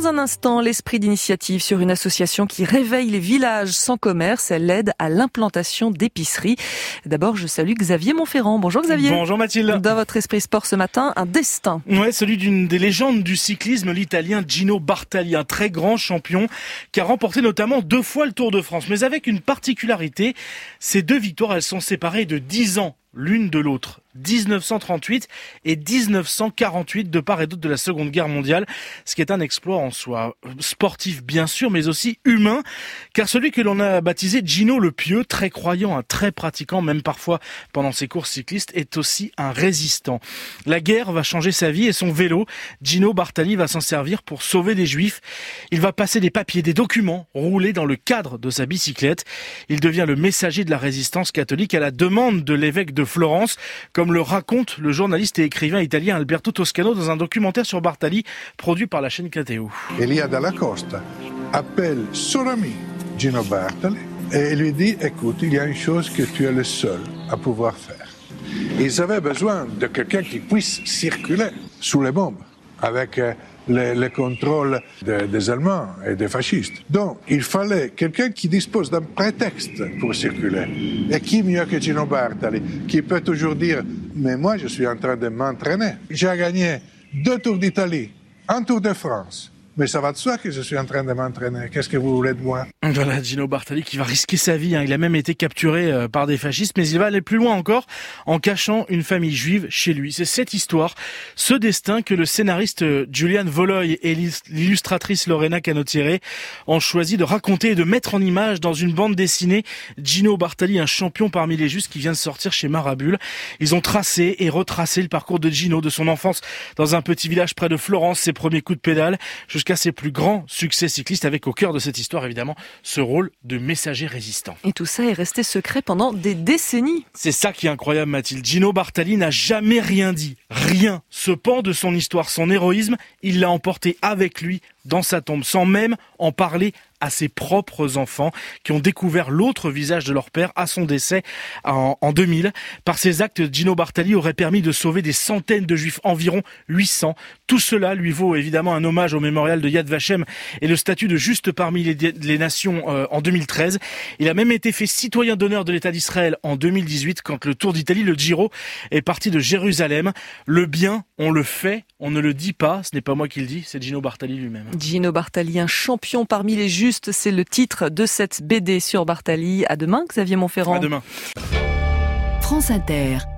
Dans un instant, l'esprit d'initiative sur une association qui réveille les villages sans commerce. Elle aide à l'implantation d'épiceries. D'abord, je salue Xavier Montferrand. Bonjour Xavier. Bonjour Mathilde. Dans votre esprit sport ce matin, un destin. Ouais, celui d'une des légendes du cyclisme, l'Italien Gino Bartali, un très grand champion qui a remporté notamment 2 fois le Tour de France. Mais avec une particularité, ces 2 victoires, elles sont séparées de 10 ans l'une de l'autre. 1938 et 1948 de part et d'autre de la Seconde Guerre mondiale, ce qui est un exploit en soi, sportif bien sûr, mais aussi humain, car celui que l'on a baptisé Gino le Pieux, très croyant, très pratiquant, même parfois pendant ses courses cyclistes, est aussi un résistant. La guerre va changer sa vie et son vélo, Gino Bartali va s'en servir pour sauver des juifs. Il va passer des papiers, des documents, rouler dans le cadre de sa bicyclette. Il devient le messager de la résistance catholique à la demande de l'évêque de Florence, comme le raconte le journaliste et écrivain italien Alberto Toscano dans un documentaire sur Bartali produit par la chaîne KTO. Elia Dalla Costa appelle son ami Gino Bartali et lui dit « Écoute, il y a une chose que tu es le seul à pouvoir faire. » Ils avaient besoin de quelqu'un qui puisse circuler sous les bombes avec le contrôle des Allemands et des fascistes. Donc, il fallait quelqu'un qui dispose d'un prétexte pour circuler. Et qui mieux que Gino Bartali, qui peut toujours dire « Mais moi, je suis en train de m'entraîner. J'ai gagné 2 Tours d'Italie, 1 Tour de France. Mais ça va de soi que je suis en train de m'entraîner. Qu'est-ce que vous voulez de moi ?» Voilà, Gino Bartali qui va risquer sa vie. Il a même été capturé par des fascistes, mais il va aller plus loin encore en cachant une famille juive chez lui. C'est cette histoire, ce destin que le scénariste Julian Voloy et l'illustratrice Lorena Canottiere ont choisi de raconter et de mettre en image dans une bande dessinée. Gino Bartali, un champion parmi les justes qui vient de sortir chez Marabule. Ils ont tracé et retracé le parcours de Gino, de son enfance dans un petit village près de Florence, ses premiers coups de pédale, jusqu'à ses plus grands succès cyclistes, avec au cœur de cette histoire évidemment ce rôle de messager résistant. Et tout ça est resté secret pendant des décennies. C'est ça qui est incroyable Mathilde. Gino Bartali n'a jamais rien dit, rien. Ce pan de son histoire, son héroïsme, il l'a emporté avec lui dans sa tombe, sans même en parler à ses propres enfants qui ont découvert l'autre visage de leur père à son décès en 2000. Par ses actes, Gino Bartali aurait permis de sauver des centaines de juifs, environ 800. Tout cela lui vaut évidemment un hommage au mémorial de Yad Vashem et le statut de juste parmi les nations en 2013. Il a même été fait citoyen d'honneur de l'État d'Israël en 2018 quand le Tour d'Italie, le Giro, est parti de Jérusalem. Le bien, on le fait, on ne le dit pas. Ce n'est pas moi qui le dis, c'est Gino Bartali lui-même. Gino Bartali, un champion parmi les justes, c'est le titre de cette BD sur Bartali. À demain, Xavier Montferrand. À demain. France Inter.